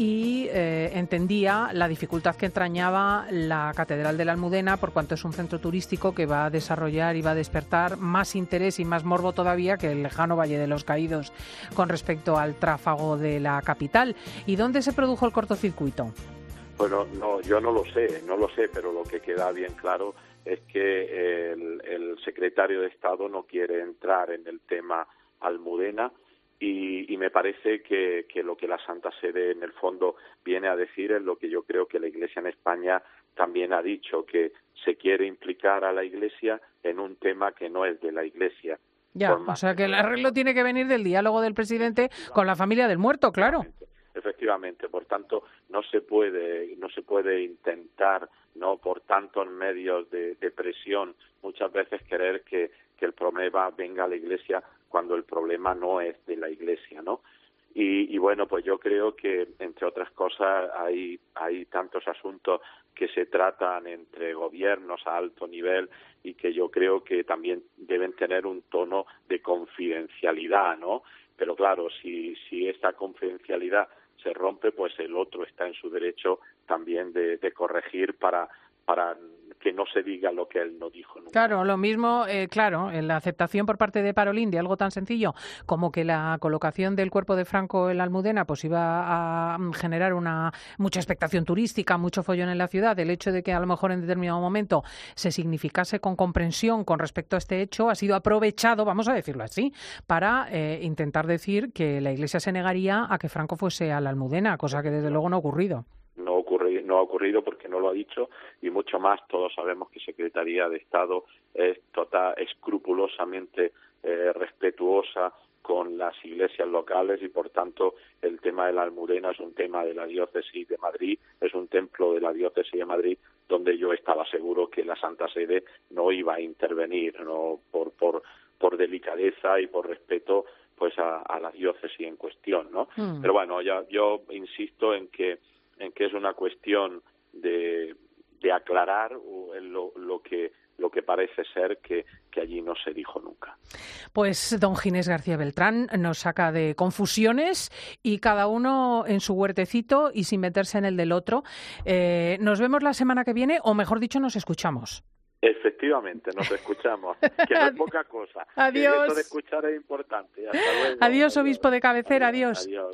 y entendía la dificultad que entrañaba la Catedral de la Almudena por cuanto es un centro turístico que va a desarrollar y va a despertar más interés y más morbo todavía que el lejano Valle de los Caídos con respecto al tráfago de la capital. ¿Y dónde se produjo el cortocircuito? Bueno, no, yo no lo sé, pero lo que queda bien claro es que el secretario de Estado no quiere entrar en el tema Almudena y me parece que lo que la Santa Sede en el fondo viene a decir es lo que yo creo que la Iglesia en España también ha dicho, que se quiere implicar a la Iglesia en un tema que no es de la Iglesia. Ya, o sea que el arreglo tiene que venir del diálogo del presidente con la familia del muerto, claro. Efectivamente, por tanto, no se puede intentar, no por tantos medios de presión, muchas veces querer que el problema venga a la Iglesia cuando el problema no es de la Iglesia, ¿no? Y bueno, pues yo creo que, entre otras cosas, hay tantos asuntos que se tratan entre gobiernos a alto nivel y que yo creo que también deben tener un tono de confidencialidad, ¿no? Pero claro, si esta confidencialidad se rompe, pues el otro está en su derecho también de corregir para que no se diga lo que él no dijo nunca. Claro, lo mismo, en la aceptación por parte de Parolin de algo tan sencillo como que la colocación del cuerpo de Franco en la Almudena pues iba a generar mucha expectación turística, mucho follón en la ciudad. El hecho de que a lo mejor en determinado momento se significase con comprensión con respecto a este hecho ha sido aprovechado, vamos a decirlo así, para intentar decir que la Iglesia se negaría a que Franco fuese a la Almudena, cosa que desde luego no ha ocurrido. No ha ocurrido porque no lo ha dicho y mucho más todos sabemos que Secretaría de Estado es escrupulosamente respetuosa con las iglesias locales y por tanto el tema de la Almudena es un tema de la diócesis de Madrid, es un templo de la diócesis de Madrid donde yo estaba seguro que la Santa Sede no iba a intervenir, ¿no? por delicadeza y por respeto pues a la diócesis en cuestión, ¿no? Pero bueno, yo insisto en que es una cuestión de aclarar lo que parece ser que allí no se dijo nunca. Pues don Ginés García Beltrán nos saca de confusiones y cada uno en su huertecito y sin meterse en el del otro. Nos vemos la semana que viene, o mejor dicho, nos escuchamos. Efectivamente, nos escuchamos, que no es poca cosa. Adiós. Que esto de escuchar es importante. Hasta luego. Adiós, obispo de cabecera, adiós. Adiós.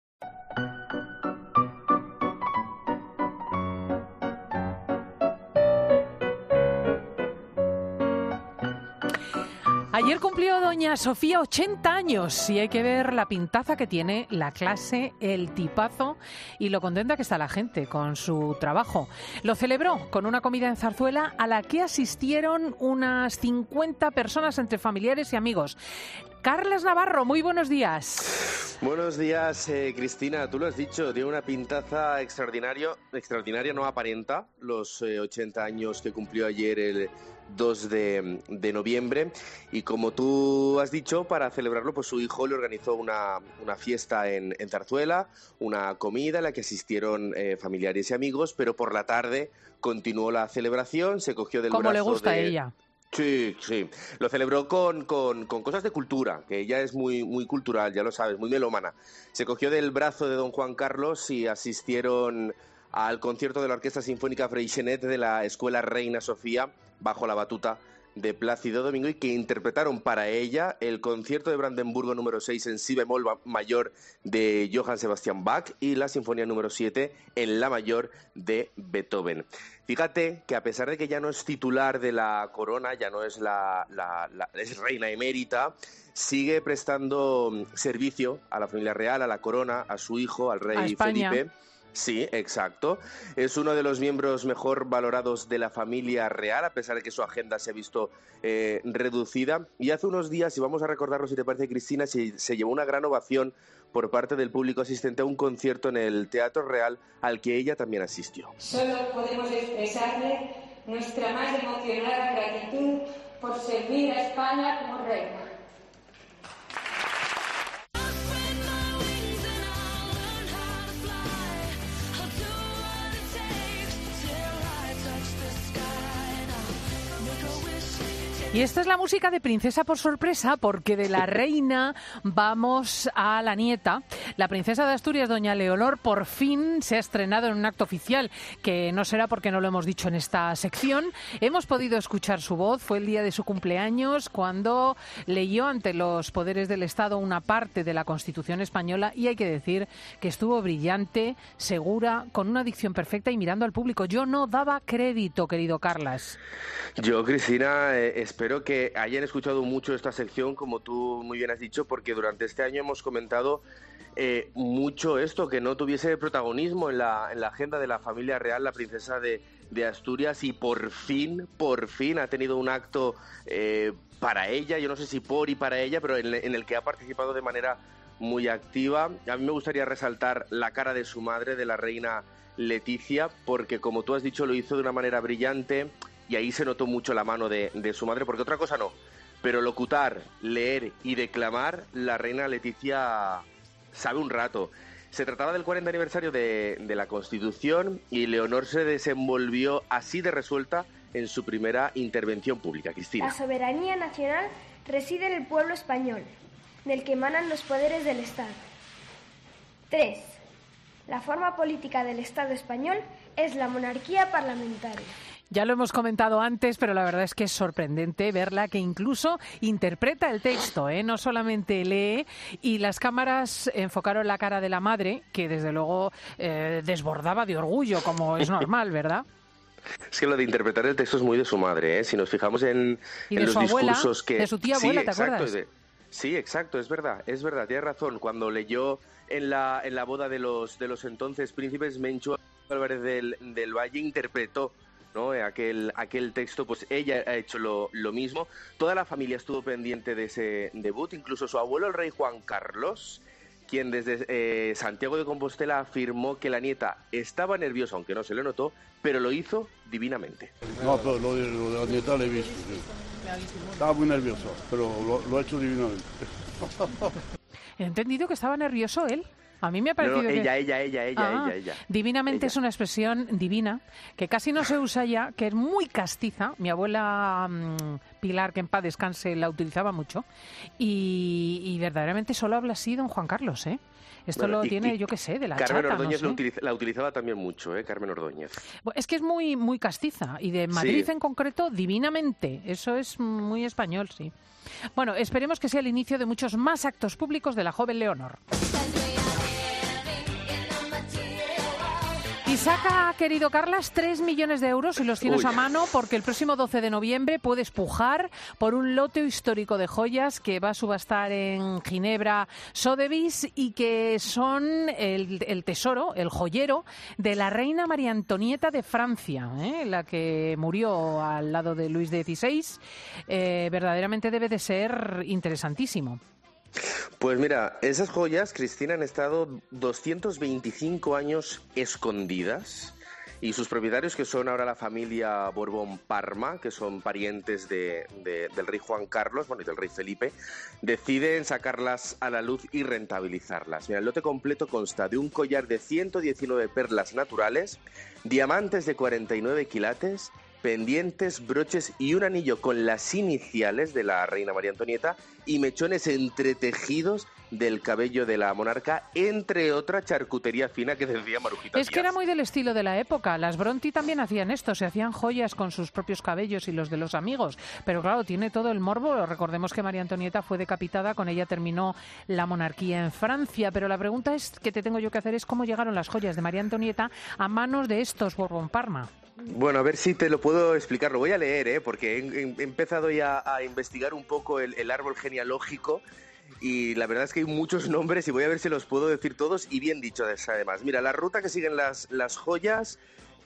Ayer cumplió doña Sofía 80 años y hay que ver la pintaza que tiene, la clase, el tipazo y lo contenta que está la gente con su trabajo. Lo celebró con una comida en Zarzuela a la que asistieron unas 50 personas entre familiares y amigos. Carles Navarro, muy buenos días. Buenos días, Cristina. Tú lo has dicho, tiene una pintaza extraordinaria, no aparenta los 80 años que cumplió ayer el 2 de noviembre. Y como tú has dicho, para celebrarlo, pues su hijo le organizó una fiesta en Zarzuela, una comida en la que asistieron familiares y amigos, pero por la tarde continuó la celebración, se cogió del brazo como le gusta a ella. Sí. Lo celebró con cosas de cultura, que ella es muy cultural, ya lo sabes, muy melómana. Se cogió del brazo de don Juan Carlos y asistieron al concierto de la Orquesta Sinfónica Freixenet de la Escuela Reina Sofía, bajo la batuta de Plácido Domingo, y que interpretaron para ella el concierto de Brandenburgo número 6 en si bemol mayor de Johann Sebastian Bach y la Sinfonía número 7 en la mayor de Beethoven. Fíjate que a pesar de que ya no es titular de la corona, ya no es es reina emérita, sigue prestando servicio a la familia real, a la corona, a su hijo, al rey Felipe. Sí, exacto. Es uno de los miembros mejor valorados de la familia real, a pesar de que su agenda se ha visto reducida. Y hace unos días, y vamos a recordarlo si te parece, Cristina, se llevó una gran ovación por parte del público asistente a un concierto en el Teatro Real al que ella también asistió. Solo podemos expresarle nuestra más emocionada gratitud por servir a España como reina. Y esta es la música de Princesa por sorpresa, porque de la reina vamos a la nieta. La princesa de Asturias, doña Leonor, por fin se ha estrenado en un acto oficial, que no será porque no lo hemos dicho en esta sección. Hemos podido escuchar su voz, fue el día de su cumpleaños, cuando leyó ante los poderes del Estado una parte de la Constitución española, y hay que decir que estuvo brillante, segura, con una dicción perfecta y mirando al público. Yo no daba crédito, querido Carlas. Yo, Cristina, espero que hayan escuchado mucho esta sección, como tú muy bien has dicho, porque durante este año hemos comentado mucho esto, que no tuviese protagonismo en la agenda de la familia real, la princesa de Asturias, y por fin ha tenido un acto para ella, yo no sé si por y para ella, pero en el que ha participado de manera muy activa. A mí me gustaría resaltar la cara de su madre, de la reina Leticia, porque como tú has dicho, lo hizo de una manera brillante. Y ahí se notó mucho la mano de su madre, porque otra cosa no. Pero locutar, leer y declamar, la reina Leticia sabe un rato. Se trataba del 40 aniversario de la Constitución y Leonor se desenvolvió así de resuelta en su primera intervención pública. Cristina. La soberanía nacional reside en el pueblo español, del que emanan los poderes del Estado. 3. La forma política del Estado español es la monarquía parlamentaria. Ya lo hemos comentado antes, pero la verdad es que es sorprendente verla, que incluso interpreta el texto, no solamente lee, y las cámaras enfocaron la cara de la madre, que desde luego desbordaba de orgullo, como es normal, ¿verdad? Es que lo de interpretar el texto es muy de su madre, Si nos fijamos en los abuela, discursos que... de su tía abuela, ¿te acuerdas? Sí, exacto, es verdad, tienes razón. Cuando leyó en la boda de los entonces príncipes, Menchu Álvarez del Valle interpretó ¿no? Aquel texto, pues ella ha hecho lo mismo. Toda la familia estuvo pendiente de ese debut, incluso su abuelo, el rey Juan Carlos, quien desde Santiago de Compostela afirmó que la nieta estaba nerviosa, aunque no se le notó, pero lo hizo divinamente. No, pero lo de la nieta lo he visto, sí. Estaba muy nervioso, pero lo ha hecho divinamente. He entendido que estaba nervioso él. A mí me ha parecido ella. Divinamente es una expresión divina que casi no se usa ya, que es muy castiza. Mi abuela Pilar, que en paz descanse, la utilizaba mucho. Y verdaderamente solo habla así don Juan Carlos, ¿eh? Esto lo tiene, yo qué sé, de la Carmen chata, Ordóñez no sé. la utilizaba también mucho, Carmen Ordóñez. Es que es muy, muy castiza. Y de Madrid en concreto, divinamente. Eso es muy español, sí. Bueno, esperemos que sea el inicio de muchos más actos públicos de la joven Leonor. Y saca, querido Carlas, 3 millones de euros, y los tienes a mano, porque el próximo 12 de noviembre puedes pujar por un lote histórico de joyas que va a subastar en Ginebra Sotheby's y que son el tesoro, el joyero de la reina María Antonieta de Francia, la que murió al lado de Luis XVI. Verdaderamente debe de ser interesantísimo. Pues mira, esas joyas, Cristina, han estado 225 años escondidas, y sus propietarios, que son ahora la familia Borbón-Parma, que son parientes del rey Juan Carlos, y del rey Felipe, deciden sacarlas a la luz y rentabilizarlas. Mira, el lote completo consta de un collar de 119 perlas naturales, diamantes de 49 quilates, pendientes, broches y un anillo con las iniciales de la reina María Antonieta y mechones entretejidos del cabello de la monarca, entre otra charcutería fina que decía Marujita Es que era muy del estilo de la época. Las Brontë también hacían esto, se hacían joyas con sus propios cabellos y los de los amigos. Pero claro, tiene todo el morbo. Recordemos que María Antonieta fue decapitada, con ella terminó la monarquía en Francia. Pero la pregunta que te tengo yo que hacer es cómo llegaron las joyas de María Antonieta a manos de estos Borbón-Parma. Bueno, a ver si te lo puedo explicar. Lo voy a leer, porque he empezado ya a investigar un poco el árbol genealógico, y la verdad es que hay muchos nombres y voy a ver si los puedo decir todos y bien dichos además. Mira, la ruta que siguen las joyas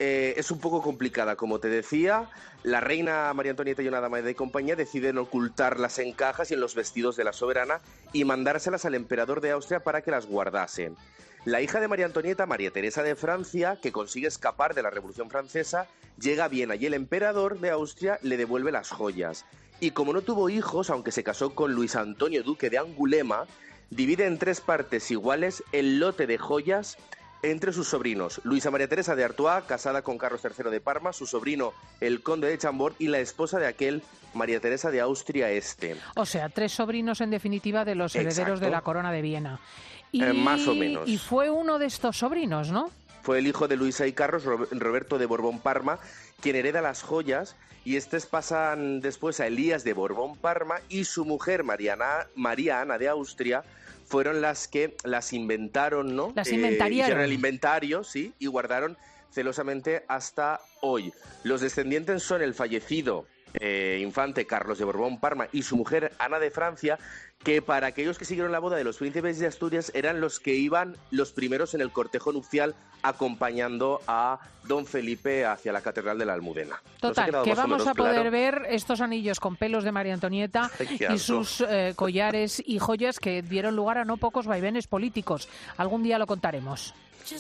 es un poco complicada. Como te decía, la reina María Antonieta y una dama de compañía deciden ocultarlas en cajas y en los vestidos de la soberana y mandárselas al emperador de Austria para que las guardasen. La hija de María Antonieta, María Teresa de Francia, que consigue escapar de la Revolución Francesa, llega a Viena y el emperador de Austria le devuelve las joyas. Y como no tuvo hijos, aunque se casó con Luis Antonio, duque de Angulema, divide en 3 partes iguales el lote de joyas entre sus sobrinos. Luisa María Teresa de Artois, casada con Carlos III de Parma, su sobrino el conde de Chambord y la esposa de aquel, María Teresa de Austria Este. O sea, 3 sobrinos en definitiva de los herederos de la corona de Viena. Más o menos. Y fue uno de estos sobrinos, ¿no? Fue el hijo de Luisa y Carlos, Roberto de Borbón-Parma, quien hereda las joyas, y estos pasan después a Elías de Borbón-Parma, y su mujer, María Ana de Austria, fueron las que las inventaron, ¿no? Las inventariaron. Hicieron el inventario, sí, y guardaron celosamente hasta hoy. Los descendientes son el fallecido infante Carlos de Borbón-Parma y su mujer Ana de Francia, que para aquellos que siguieron la boda de los príncipes de Asturias eran los que iban los primeros en el cortejo nupcial acompañando a don Felipe hacia la Catedral de la Almudena. Total, que vamos a poder ver estos anillos con pelos de María Antonieta y sus collares y joyas que dieron lugar a no pocos vaivenes políticos. Algún día lo contaremos.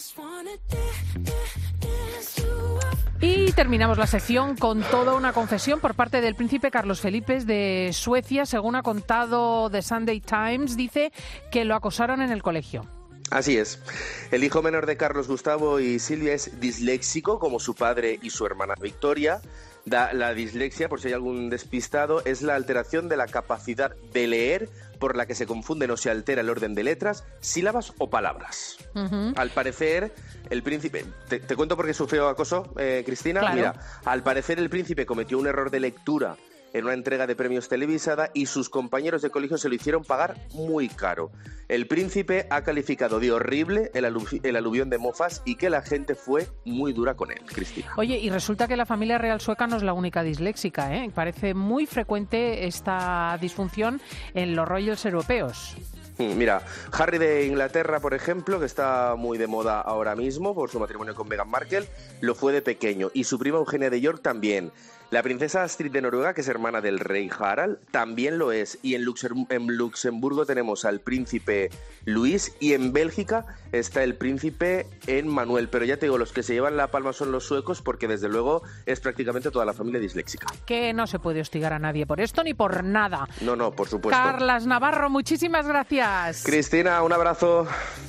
Y terminamos la sección con toda una confesión por parte del príncipe Carlos Felipe de Suecia. Según ha contado The Sunday Times, dice que lo acosaron en el colegio. Así es. El hijo menor de Carlos Gustavo y Silvia es disléxico, como su padre y su hermana Victoria. La dislexia, por si hay algún despistado, es la alteración de la capacidad de leer, por la que se confunden o se altera el orden de letras, sílabas o palabras. Uh-huh. Al parecer, el príncipe... ¿Te cuento por qué sufrió acoso, Cristina? Claro. Mira, al parecer el príncipe cometió un error de lectura en una entrega de premios televisada y sus compañeros de colegio se lo hicieron pagar muy caro. El príncipe ha calificado de horrible el aluvión de mofas y que la gente fue muy dura con él, Cristina. Oye, y resulta que la familia real sueca no es la única disléxica, ¿eh? Parece muy frecuente esta disfunción en los royals europeos. Mira, Harry de Inglaterra, por ejemplo, que está muy de moda ahora mismo por su matrimonio con Meghan Markle, lo fue de pequeño. Y su prima Eugenia de York también. La princesa Astrid de Noruega, que es hermana del rey Harald, también lo es. Y en Luxemburgo tenemos al príncipe Luis y en Bélgica está el príncipe Emmanuel. Pero ya te digo, los que se llevan la palma son los suecos porque desde luego es prácticamente toda la familia disléxica. Que no se puede hostigar a nadie por esto ni por nada. No, por supuesto. Carlas Navarro, muchísimas gracias. Cristina, un abrazo.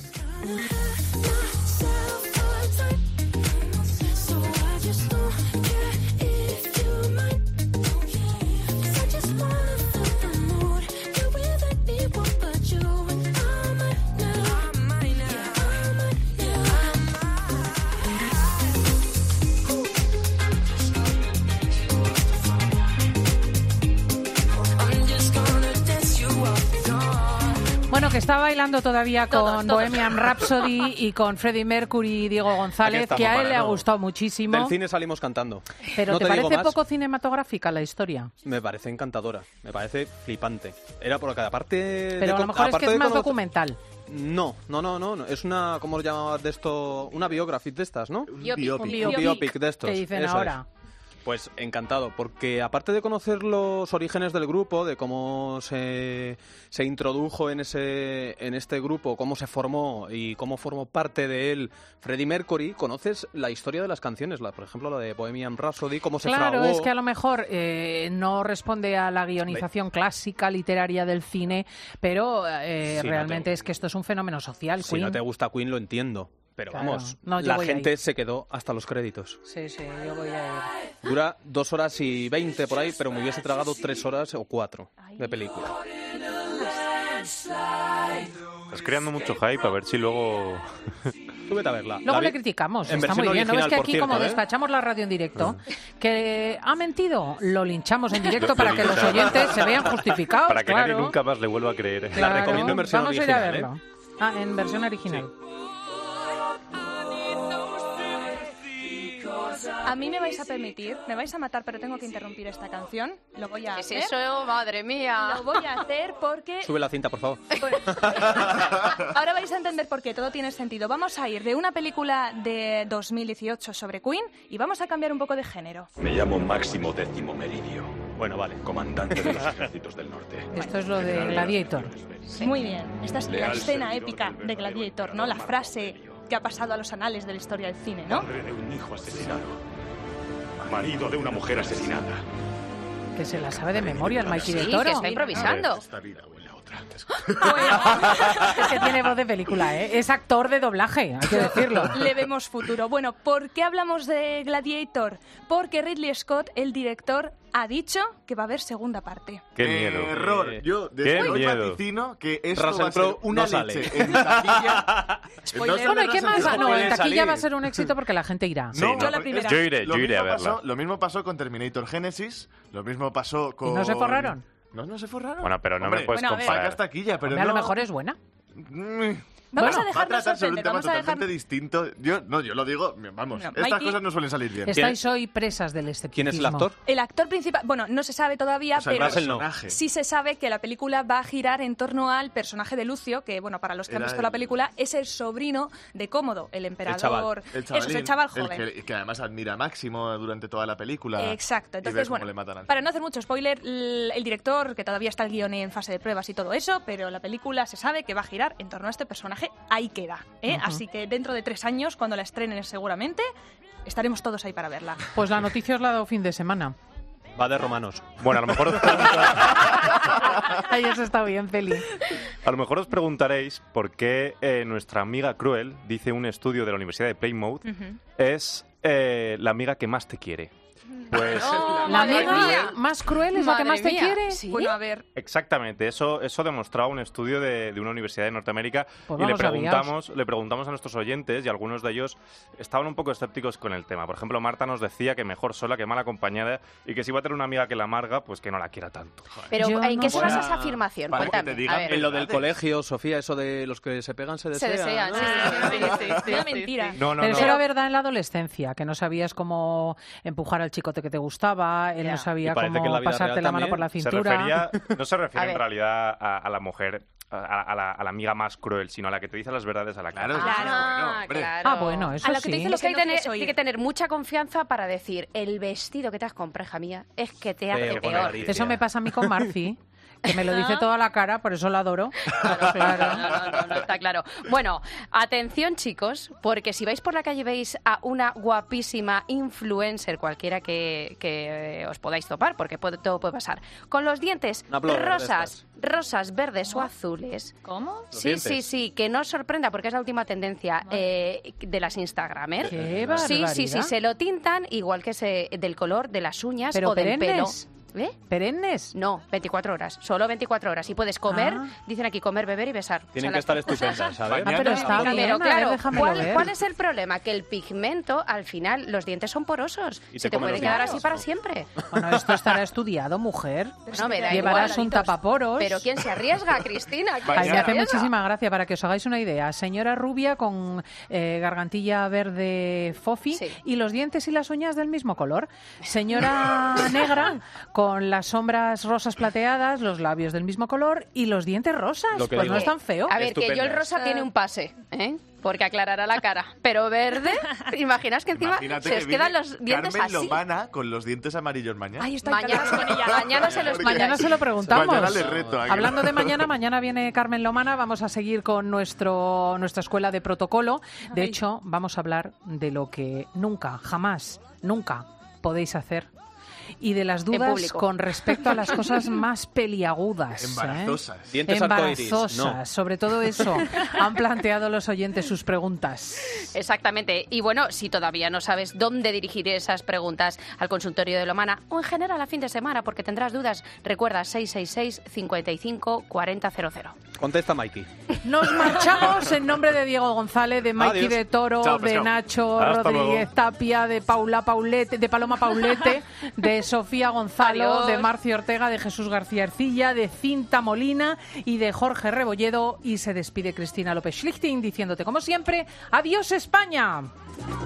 Bueno, que está bailando todavía con Bohemian Rhapsody y con Freddie Mercury y Diego González, que a él le ha gustado muchísimo. Del cine salimos cantando. ¿Pero te parece poco cinematográfica la historia? Me parece encantadora, me parece flipante. Era porque aparte... Pero a lo mejor es que es más documental. No. Es una, ¿cómo lo llamabas de esto? Una biography de estas, ¿no? Un biopic de estos. ¿Qué dicen ahora? Pues encantado, porque aparte de conocer los orígenes del grupo, de cómo se introdujo en este grupo, cómo se formó y cómo formó parte de él Freddie Mercury, conoces la historia de las canciones, por ejemplo la de Bohemian Rhapsody, cómo se fraguó. Claro, es que a lo mejor no responde a la guionización clásica, literaria del cine, pero realmente es que esto es un fenómeno social. Si no te gusta Queen, lo entiendo. Pero claro, vamos, la gente se quedó hasta los créditos. Sí, yo voy a ir. Dura 2 horas y 20 por ahí, pero me hubiese tragado 3 horas o 4 de película. Estás creando mucho hype, a ver si luego... Súbete a verla. Luego le criticamos, está muy bien. ¿No ves que aquí, como despachamos la radio en directo, que ha mentido, lo linchamos en directo para que los oyentes se vean justificados? Para que nadie nunca más le vuelva a creer. La recomiendo en versión original. Vamos a ir a verlo. En versión original. Sí. A mí me vais a permitir, me vais a matar, pero tengo que interrumpir esta canción. Lo voy a hacer. ¿Qué es eso? Madre mía. Lo voy a hacer porque... Sube la cinta, por favor. Bueno, ahora vais a entender por qué, todo tiene sentido. Vamos a ir de una película de 2018 sobre Queen y vamos a cambiar un poco de género. Me llamo Máximo Décimo Meridio. Bueno, vale. Comandante de los ejércitos del norte. Esto es lo de Gladiator. Muy bien. Esta es la escena épica de Gladiator, ¿no? La frase que ha pasado a los anales de la historia del cine, ¿no? Padre de un hijo asesinado. Marido de una mujer asesinada. Que se la sabe de memoria el Mikey del Toro. Que está improvisando. Esta vida o en la otra. Es que tiene voz de película, ¿eh? Es actor de doblaje, hay que decirlo. Le vemos futuro. Bueno, ¿por qué hablamos de Gladiator? Porque Ridley Scott, el director, ha dicho que va a haber segunda parte. ¡Qué miedo! Error. Yo desde hoy vaticino que esto Russell va a ser una leche en taquilla. Bueno, ¿y qué más? No, en taquilla va a ser un éxito porque la gente irá. Sí, yo la primera. Yo iré a verla. Lo mismo pasó con Terminator Genesis, lo mismo pasó con... ¿Y no se forraron? No se forraron. Bueno, pero no me puedes comparar. Sacas taquilla, pero a lo mejor es buena. Vamos a dejarnos va a tratar sobre un sorprender, tema totalmente distinto. Yo lo digo, vamos, estas Mikey, cosas no suelen salir bien. Estáis hoy presas del escepticismo. ¿Quién es el actor? El actor principal, bueno, no se sabe todavía, pero sí se sabe que la película va a girar en torno al personaje de Lucio, que, bueno, para los que han visto la película, es el sobrino de Cómodo, el emperador. El eso es el chaval joven. Que además admira a Máximo durante toda la película. Exacto, entonces, bueno, para no hacer mucho spoiler, el director, que todavía está el guión en fase de pruebas y todo eso, pero la película se sabe que va a girar en torno a este personaje, ahí queda. Así que dentro de 3 años, cuando la estrenen seguramente, estaremos todos ahí para verla. Pues la noticia os la ha dado fin de semana. Va de romanos. Bueno, a lo mejor Ahí eso está bien, Feli. A lo mejor os preguntaréis por qué nuestra amiga Cruel, dice un estudio de la Universidad de Plymouth, es la amiga que más te quiere. Pues la amiga más cruel es la que más te quiere. ¿Sí? Bueno, a ver. Exactamente, eso demostraba un estudio de una universidad de Norteamérica. Pues y le preguntamos a nuestros oyentes y algunos de ellos estaban un poco escépticos con el tema. Por ejemplo, Marta nos decía que mejor sola que mal acompañada y que si va a tener una amiga que la amarga, pues que no la quiera tanto. Pero ¿en qué se basa esa afirmación? Cuéntame. En lo del colegio, Sofía, eso de los que se pegan se desean. Se desean, sí. Una mentira. Pero eso era verdad en la adolescencia, que no sabías cómo empujar al chicote que te gustaba, él no sabía cómo pasarte la mano por la cintura. No se refiere en realidad a la mujer a la amiga más cruel, sino a la que te dice las verdades a la cara. Bueno, eso a lo que sí. te dice lo Es que que tiene que tener mucha confianza para decir, el vestido que te has comprado, hija mía, es que te hace peor. Eso me pasa a mí con Marfi, que me lo dice toda la cara, por eso la adoro. Claro. No, está claro. Bueno, atención chicos, porque si vais por la calle y veis a una guapísima influencer, cualquiera que os podáis topar, porque todo puede pasar, con los dientes rosas, verdes o azules. ¿Cómo? Sí, que no os sorprenda porque es la última tendencia de las Instagramers. ¡Qué Sí, barbaridad! se lo tintan igual que del color de las uñas ¿Pero o del pelo. perennes? ¿Perennes? No, 24 horas, solo 24 horas. Y puedes comer, dicen aquí, comer, beber y besar. Tienen que estar estupendas, ¿sabes? Pero está bien, Pero a ver, claro, déjamelo ver. ¿cuál es el problema? Que el pigmento, al final, los dientes son porosos. Y Se te te comen puede los quedar dientes. así para siempre. Bueno, esto estará estudiado, mujer. No, me da Llevarás igual. un tapaporos. Pero ¿quién se arriesga, Cristina? ¿Quién Ay, se me hace arriesga? muchísima gracia para que os hagáis una idea. Señora rubia con gargantilla verde fofi y los dientes y las uñas del mismo color. Señora negra con las sombras rosas plateadas, los labios del mismo color y los dientes rosas. Lo que Pues digo. no es tan feo. A ver, que yo el rosa tiene un pase, ¿eh? Porque aclarará la cara. Pero verde, ¿te imaginas que encima Imagínate se que os quedan viene los dientes Carmen así? Lomana con los dientes amarillos mañana. Mañana se los Mañana se lo preguntamos. Mañana le reto a que Hablando no. de mañana viene Carmen Lomana. Vamos a seguir con nuestra escuela de protocolo. De hecho, vamos a hablar de lo que nunca podéis hacer. Y de las dudas público. con respecto a las cosas más peliagudas. Embarazosas. Dientes arcoiris, Embarazosas, no. sobre todo eso. Han planteado los oyentes sus preguntas. Exactamente. Y bueno, si todavía no sabes dónde dirigir esas preguntas al consultorio de Lomana o en general a fin de semana, porque tendrás dudas, recuerda 666 55 40 00. Contesta Mikey. Nos marchamos en nombre de Diego González, de Mikey Adiós. de Toro, Chao, de pescado. Nacho Hasta Rodríguez luego. Tapia, de Paloma Paulete, de Sofía Gonzalo, Adiós. de Marcio Ortega, de Jesús García Ercilla, de Cinta Molina y de Jorge Rebolledo. Y se despide Cristina López Schlichting diciéndote, como siempre, ¡adiós España!